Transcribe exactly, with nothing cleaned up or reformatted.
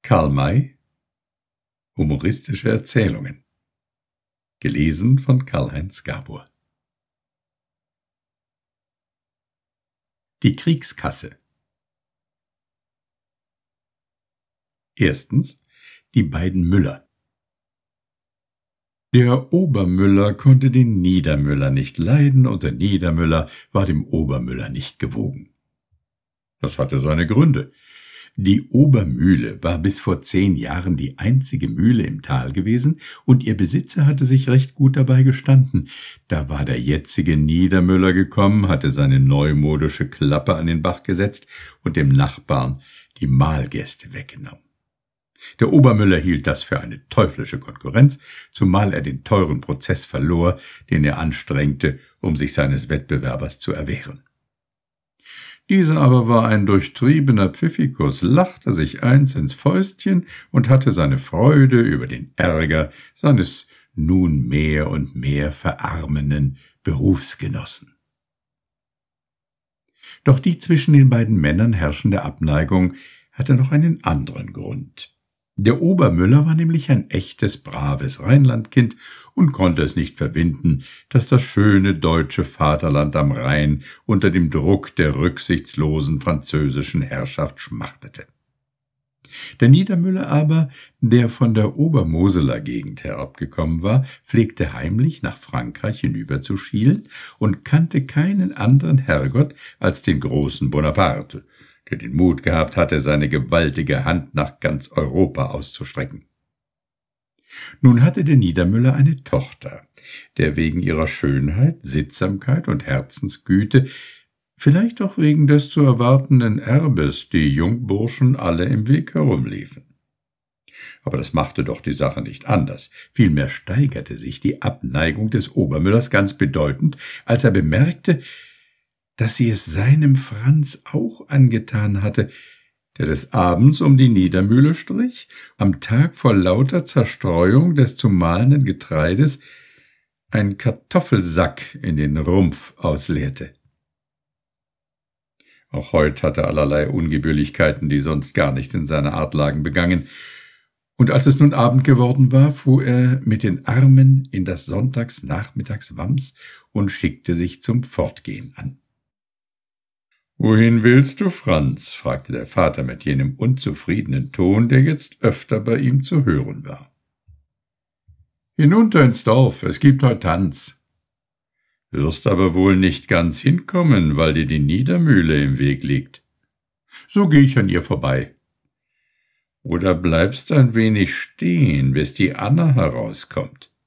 Karl May, Humoristische Erzählungen. Gelesen von Karl-Heinz Gabor. Die Kriegskasse. Erstens die beiden Müller. Der Obermüller konnte den Niedermüller nicht leiden, und der Niedermüller war dem Obermüller nicht gewogen. Das hatte seine Gründe. Die Obermühle war bis vor zehn Jahren die einzige Mühle im Tal gewesen, und ihr Besitzer hatte sich recht gut dabei gestanden. Da war der jetzige Niedermüller gekommen, hatte seine neumodische Klappe an den Bach gesetzt und dem Nachbarn die Mahlgäste weggenommen. Der Obermüller hielt das für eine teuflische Konkurrenz, zumal er den teuren Prozess verlor, den er anstrengte, um sich seines Wettbewerbers zu erwehren. Dieser aber war ein durchtriebener Pfiffikus, lachte sich eins ins Fäustchen und hatte seine Freude über den Ärger seines nun mehr und mehr verarmenden Berufsgenossen. Doch die zwischen den beiden Männern herrschende Abneigung hatte noch einen anderen Grund. Der Obermüller war nämlich ein echtes, braves Rheinlandkind und konnte es nicht verwinden, dass das schöne deutsche Vaterland am Rhein unter dem Druck der rücksichtslosen französischen Herrschaft schmachtete. Der Niedermüller aber, der von der Obermoseler Gegend herabgekommen war, pflegte heimlich nach Frankreich hinüberzuschielen und kannte keinen anderen Herrgott als den großen Bonaparte, der den Mut gehabt hatte, seine gewaltige Hand nach ganz Europa auszustrecken. Nun hatte der Niedermüller eine Tochter, der wegen ihrer Schönheit, Sittsamkeit und Herzensgüte, vielleicht auch wegen des zu erwartenden Erbes, die Jungburschen alle im Weg herumliefen. Aber das machte doch die Sache nicht anders. Vielmehr steigerte sich die Abneigung des Obermüllers ganz bedeutend, als er bemerkte, dass sie es seinem Franz auch angetan hatte, der des Abends um die Niedermühle strich, am Tag vor lauter Zerstreuung des zu mahlenden Getreides einen Kartoffelsack in den Rumpf ausleerte. Auch heut hatte er allerlei Ungebührlichkeiten, die sonst gar nicht in seiner Art lagen, begangen, und als es nun Abend geworden war, fuhr er mit den Armen in das Sonntagsnachmittagswams und schickte sich zum Fortgehen an. »Wohin willst du, Franz?« fragte der Vater mit jenem unzufriedenen Ton, der jetzt öfter bei ihm zu hören war. »Hinunter ins Dorf, es gibt heut Tanz.« »Wirst aber wohl nicht ganz hinkommen, weil dir die Niedermühle im Weg liegt.« »So geh ich an ihr vorbei.« »Oder bleibst ein wenig stehen, bis die Anna herauskommt.«